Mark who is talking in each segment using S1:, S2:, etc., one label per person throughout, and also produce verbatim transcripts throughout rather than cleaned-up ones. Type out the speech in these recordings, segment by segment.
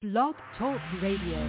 S1: Blog Talk Radio.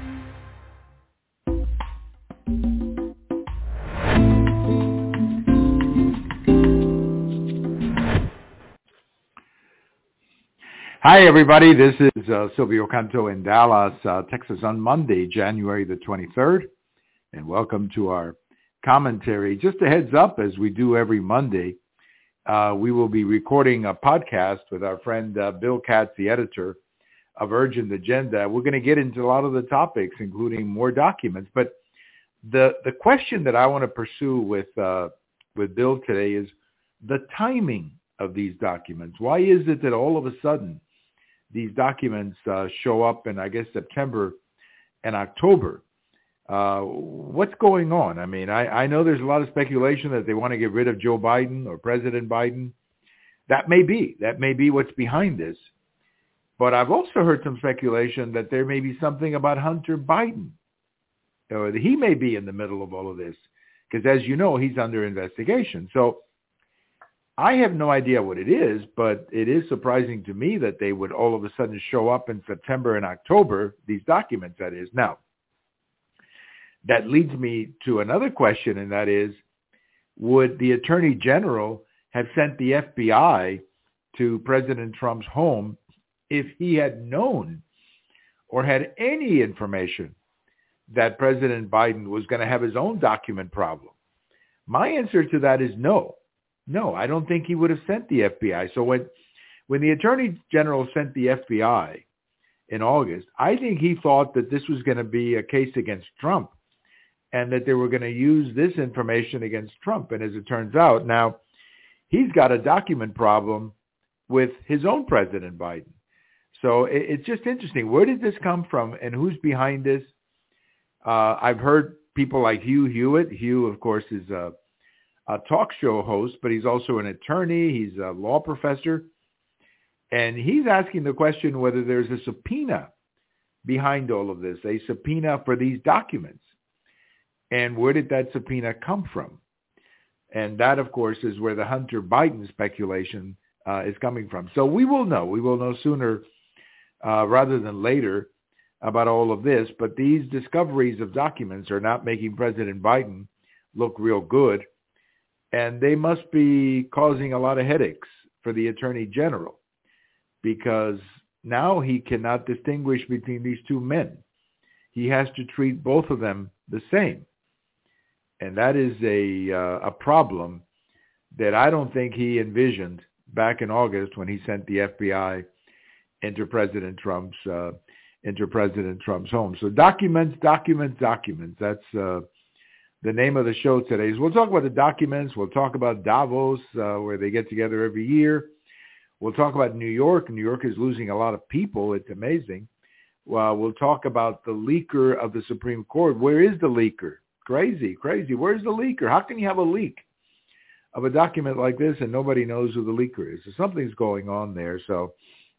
S2: Hi, everybody. This is uh, Silvio Canto in Dallas, uh, Texas on Monday, January the twenty-third. And welcome to our commentary. Just a heads up, as we do every Monday, uh, we will be recording a podcast with our friend uh, Bill Katz, the editor of Urgent Agenda. We're going to get into a lot of the topics, including more documents. But the the question that I want to pursue with uh, with Bill today is the timing of these documents. Why is it that all of a sudden these documents uh, show up in, I guess, September and October? Uh, what's going on? I mean, I, I know there's a lot of speculation that they want to get rid of Joe Biden or President Biden. That may be. That may be what's behind this. But I've also heard some speculation that there may be something about Hunter Biden, or that he may be in the middle of all of this, because as you know, he's under investigation. So I have no idea what it is, but it is surprising to me that they would all of a sudden show up in September and October, these documents, that is. Now, that leads me to another question, and that is, would the Attorney General have sent the F B I to President Trump's home if he had known or had any information that President Biden was going to have his own document problem? My answer to that is no. No, I don't think he would have sent the F B I. So when when the Attorney General sent the F B I in August, I think he thought that this was going to be a case against Trump and that they were going to use this information against Trump. And as it turns out, now he's got a document problem with his own President Biden. So it, it's just interesting. Where did this come from and who's behind this? Uh, I've heard people like Hugh Hewitt. Hugh, of course, is a a talk show host, but he's also an attorney. He's a law professor. And he's asking the question whether there's a subpoena behind all of this, a subpoena for these documents. And where did that subpoena come from? And that, of course, is where the Hunter Biden speculation uh, is coming from. So we will know. We will know sooner uh, rather than later about all of this. But these discoveries of documents are not making President Biden look real good. And they must be causing a lot of headaches for the Attorney General, because now he cannot distinguish between these two men. He has to treat both of them the same. And that is a uh, a problem that I don't think he envisioned back in August when he sent the F B I into President Trump's uh, into President Trump's home. So documents, documents, documents. That's uh, the name of the show today. Is we'll talk about the documents. We'll talk about Davos, uh, where they get together every year. We'll talk about New York. New York is losing a lot of people. It's amazing. Well, we'll talk about the leaker of the Supreme Court. Where is the leaker? Crazy, crazy. Where's the leaker? How can you have a leak of a document like this and nobody knows who the leaker is? So something's going on there. So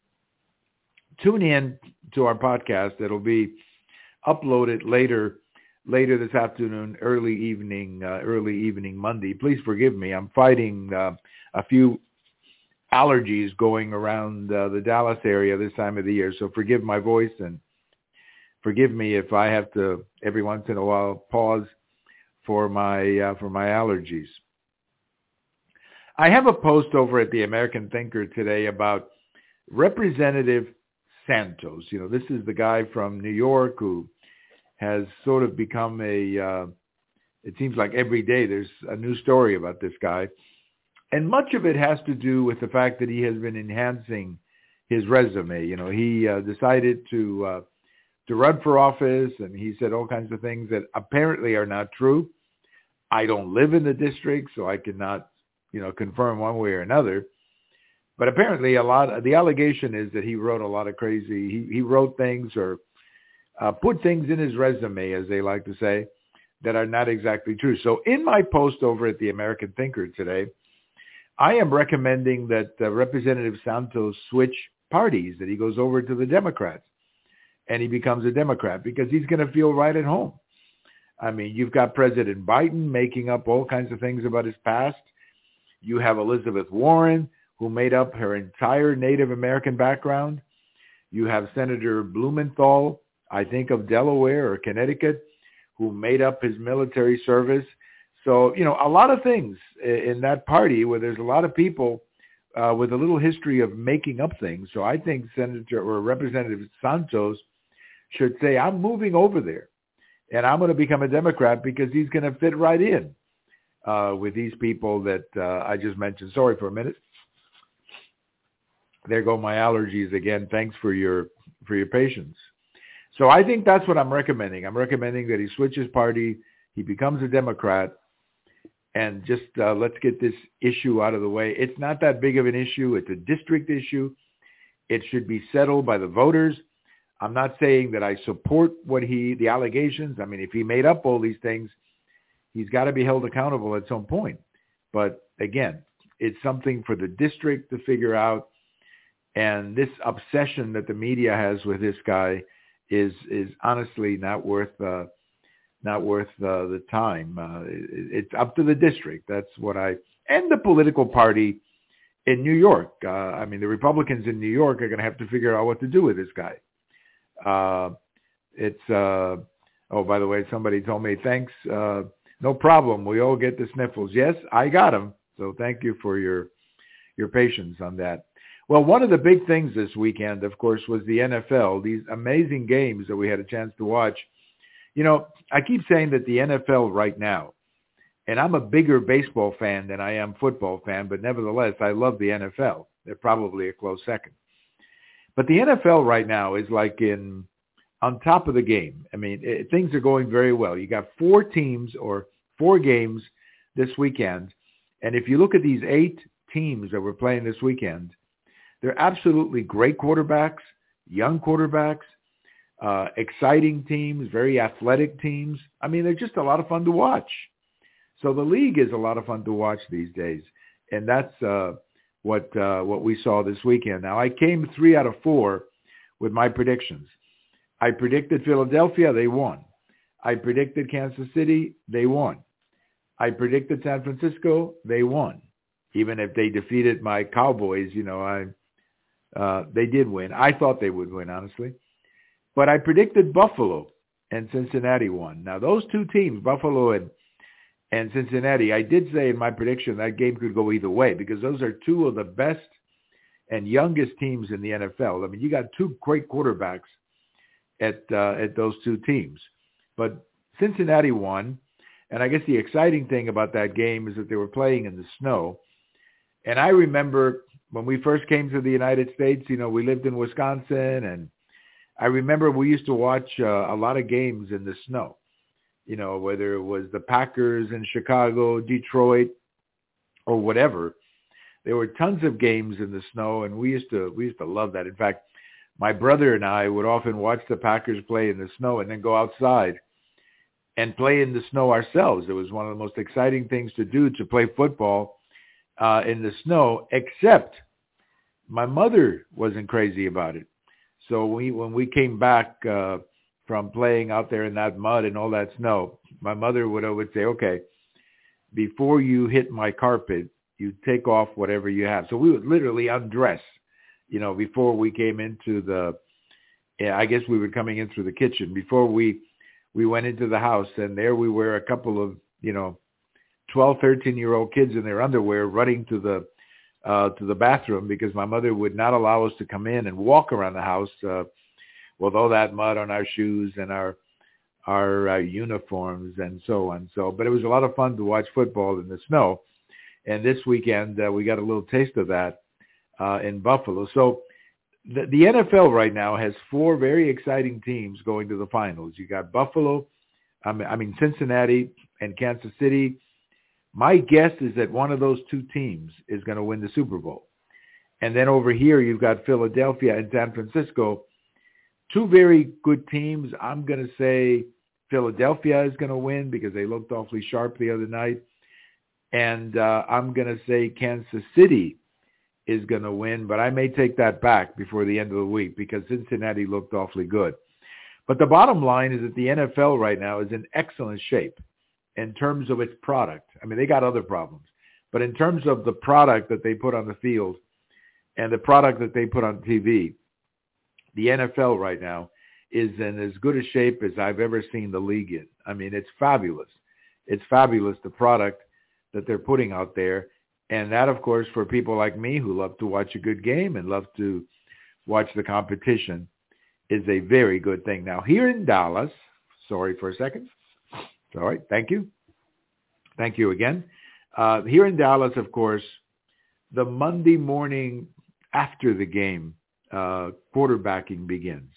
S2: tune in to our podcast. It'll be uploaded later later this afternoon, early evening, uh, early evening Monday. Please forgive me. I'm fighting uh, a few allergies going around uh, the Dallas area this time of the year. So forgive my voice and forgive me if I have to every once in a while pause for my uh, for my allergies. I have a post over at the American Thinker today about Representative Santos. You know, this is the guy from New York who has sort of become a, uh, it seems like every day there's a new story about this guy. And much of it has to do with the fact that he has been enhancing his resume. You know, he uh, decided to uh, to run for office, and he said all kinds of things that apparently are not true. I don't live in the district, so I cannot, you know, confirm one way or another. But apparently a lot of, the allegation is that he wrote a lot of crazy, he, he wrote things or Uh, put things in his resume, as they like to say, that are not exactly true. So in my post over at the American Thinker today, I am recommending that uh, Representative Santos switch parties, that he goes over to the Democrats and he becomes a Democrat, because he's going to feel right at home. I mean, you've got President Biden making up all kinds of things about his past. You have Elizabeth Warren, who made up her entire Native American background. You have Senator Blumenthal, I think of Delaware or Connecticut, who made up his military service. So, you know, a lot of things in that party where there's a lot of people uh, with a little history of making up things. So I think Senator or Representative Santos should say, I'm moving over there and I'm going to become a Democrat because he's going to fit right in uh, with these people that uh, I just mentioned. Sorry for a minute. There go my allergies again. Thanks for your for your patience. So I think that's what I'm recommending. I'm recommending that he switches party, he becomes a Democrat, and just uh, let's get this issue out of the way. It's not that big of an issue. It's a district issue. It should be settled by the voters. I'm not saying that I support what he, the allegations. I mean, if he made up all these things, he's got to be held accountable at some point. But again, it's something for the district to figure out. And this obsession that the media has with this guy is is honestly not worth uh, not worth uh, the time. Uh, it, it's up to the district. That's what I and the political party in New York. Uh, I mean, the Republicans in New York are going to have to figure out what to do with this guy. Uh, it's uh, oh, by the way, somebody told me thanks. Uh, no problem. We all get the sniffles. Yes, I got them. So thank you for your your patience on that. Well, one of the big things this weekend, of course, was the N F L, these amazing games that we had a chance to watch. You know, I keep saying that the N F L right now, and I'm a bigger baseball fan than I am football fan, but nevertheless, I love the N F L. They're probably a close second. But the N F L right now is like in on top of the game. I mean, it, things are going very well. You got four teams or four games this weekend. And if you look at these eight teams that we're playing this weekend, they're absolutely great quarterbacks, young quarterbacks, uh, exciting teams, very athletic teams. I mean, they're just a lot of fun to watch. So the league is a lot of fun to watch these days. And that's uh, what uh, what we saw this weekend. Now, I came three out of four with my predictions. I predicted Philadelphia, they won. I predicted Kansas City, they won. I predicted San Francisco, they won. Even if they defeated my Cowboys, you know, I uh, they did win. I thought they would win, honestly. But I predicted Buffalo and Cincinnati won. Now, those two teams, Buffalo and and Cincinnati, I did say in my prediction that game could go either way because those are two of the best and youngest teams in the N F L. I mean, you got two great quarterbacks at uh, at those two teams. But Cincinnati won, and I guess the exciting thing about that game is that they were playing in the snow. And I remember when we first came to the United States, you know, we lived in Wisconsin, and I remember we used to watch uh, a lot of games in the snow, you know, whether it was the Packers in Chicago, Detroit, or whatever. There were tons of games in the snow, and we used to we used to love that. In fact, my brother and I would often watch the Packers play in the snow and then go outside and play in the snow ourselves. It was one of the most exciting things to do, to play football uh, in the snow, except my mother wasn't crazy about it. So we, when we came back uh, from playing out there in that mud and all that snow, my mother would always say, okay, before you hit my carpet, you take off whatever you have. So we would literally undress, you know, before we came into the, yeah, I guess we were coming in through the kitchen, before we, we went into the house, and there we were, a couple of, you know, twelve, thirteen-year-old kids in their underwear running to the uh, to the bathroom because my mother would not allow us to come in and walk around the house uh, with all that mud on our shoes and our our uh, uniforms and so on. So, but it was a lot of fun to watch football in the snow. And this weekend, uh, we got a little taste of that uh, in Buffalo. So the, the N F L right now has four very exciting teams going to the finals. You got Buffalo, I mean, I mean Cincinnati and Kansas City. My guess is that one of those two teams is going to win the Super Bowl. And then over here, you've got Philadelphia and San Francisco, two very good teams. I'm going to say Philadelphia is going to win because they looked awfully sharp the other night. And uh, I'm going to say Kansas City is going to win, but I may take that back before the end of the week because Cincinnati looked awfully good. But the bottom line is that the N F L right now is in excellent shape in terms of its product. I mean, they got other problems, but in terms of the product that they put on the field and the product that they put on T V, the N F L right now is in as good a shape as I've ever seen the league in. I mean, it's fabulous. It's fabulous, the product that they're putting out there. And that, of course, for people like me who love to watch a good game and love to watch the competition, is a very good thing. Now, here in Dallas, sorry for a second. Sorry, thank you. Thank you again. Uh, here in Dallas, of course, the Monday morning after the game, uh, quarterbacking begins.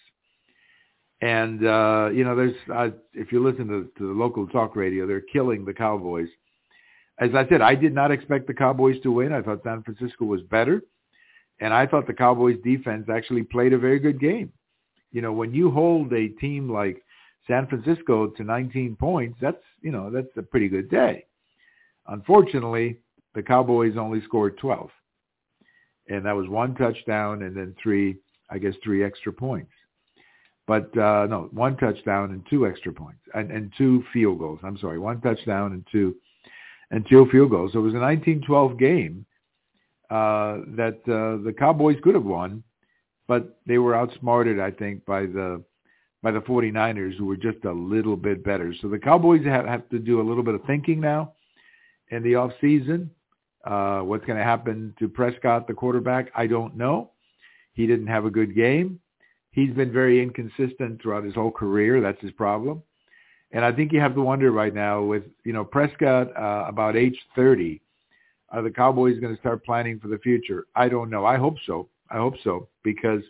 S2: And, uh, you know, there's uh, if you listen to, to the local talk radio, they're killing the Cowboys. As I said, I did not expect the Cowboys to win. I thought San Francisco was better. And I thought the Cowboys defense actually played a very good game. You know, when you hold a team like San Francisco to nineteen points, that's, you know, that's a pretty good day. Unfortunately, the Cowboys only scored twelve. And that was one touchdown and then three, I guess, three extra points. But, uh, no, one touchdown and two extra points and, and two field goals. I'm sorry, one touchdown and two and two field goals. So it was a nineteen twelve game uh, that uh, the Cowboys could have won, but they were outsmarted, I think, by the by the 49ers, who were just a little bit better. So the Cowboys have, have to do a little bit of thinking now in the offseason. Uh, what's going to happen to Prescott, the quarterback, I don't know. He didn't have a good game. He's been very inconsistent throughout his whole career. That's his problem. And I think you have to wonder right now with, you know, Prescott uh, about age thirty, are the Cowboys going to start planning for the future? I don't know. I hope so. I hope so because,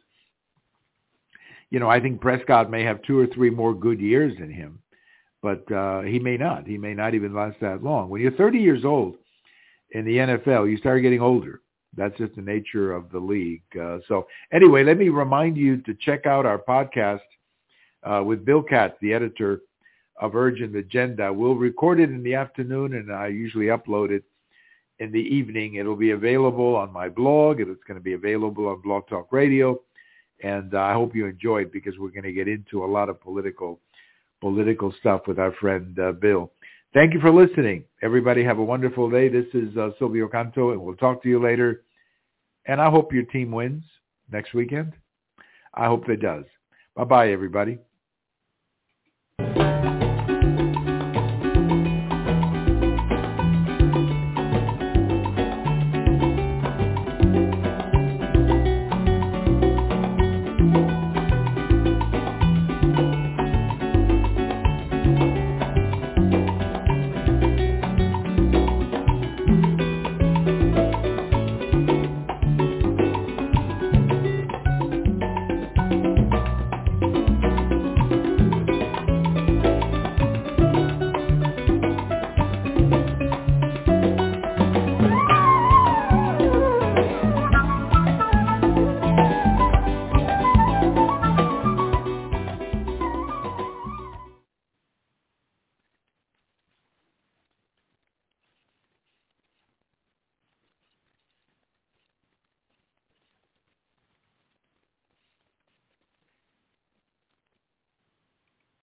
S2: you know, I think Prescott may have two or three more good years in him, but uh, he may not. He may not even last that long. When you're thirty years old in the N F L, you start getting older. That's just the nature of the league. Uh, so anyway, let me remind you to check out our podcast uh, with Bill Katz, the editor of Urgent Agenda. We'll record it in the afternoon, and I usually upload it in the evening. It'll be available on my blog. It's going to be available on Blog Talk Radio, and uh, I hope you enjoy it because we're going to get into a lot of political political stuff with our friend uh, Bill. Thank you for listening. Everybody have a wonderful day. This is uh, Silvio Canto, and we'll talk to you later. And I hope your team wins next weekend. I hope it does. Bye-bye, everybody.